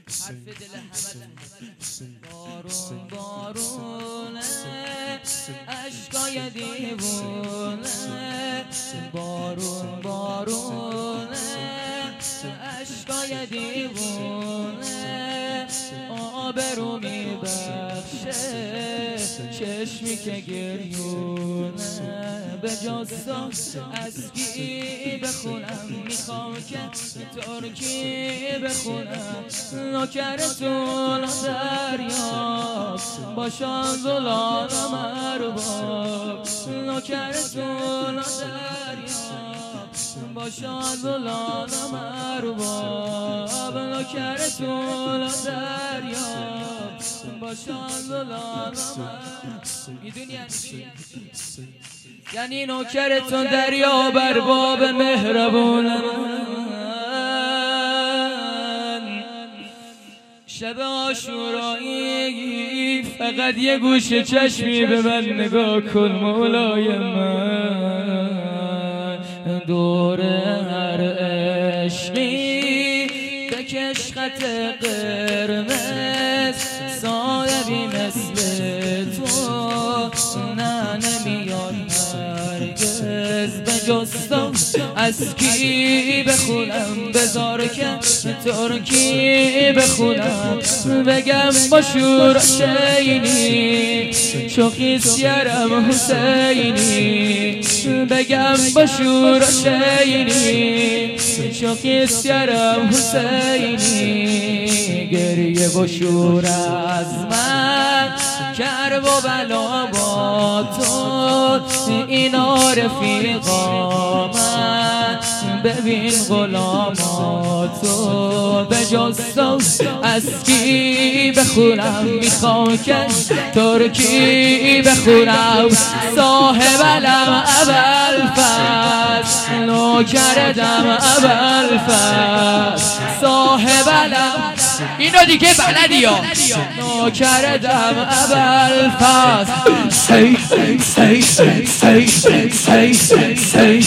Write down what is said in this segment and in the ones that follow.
حرف دل همتون. بارون بارونه اشکای دیوونه، بارون بارونه اشکای دیوونه، آبرو میبخشه چشمی که گریونه. به جاستا از کی بخونم، میخوام که ترکی بخونم. نوکرتون دریاب باشن دلانم ارباب، نوکرتون دریاب باشن دلانم ارباب، نوکرتون دریاب باشن دلانم. میدونی یعنی نوکرتون دریا ارباب مهربونم. شب عاشورایی فقط یه گوشه چشمی به من نگاه کن مولای من، دور هر عشقی بکش خط قرمز، صاحبی مثل تو نه نمیاد هرگز. به جستم از کی بخونم، بذار که ترکی بخونم. بگم با شور شینی شوخی سیرم حسینی، بگم با شور شینی شوخی سیرم حسینی. گریه و شور از من کرب و بلا با تو، اینا رفیقا من ببین غلاماتو. به جستم از کی بخونم، میخوام که ترکی بخونم. صاحب علم ابوالفضل نوکردم ابوالفضل، صاحب علم اینو دیگه بلدی ها. نوکردم ابوالفضل. سی سی سی سی سی سی سی سی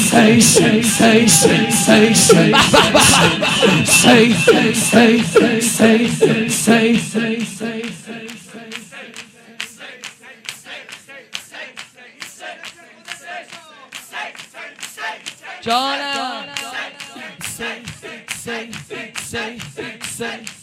سی سی جانم.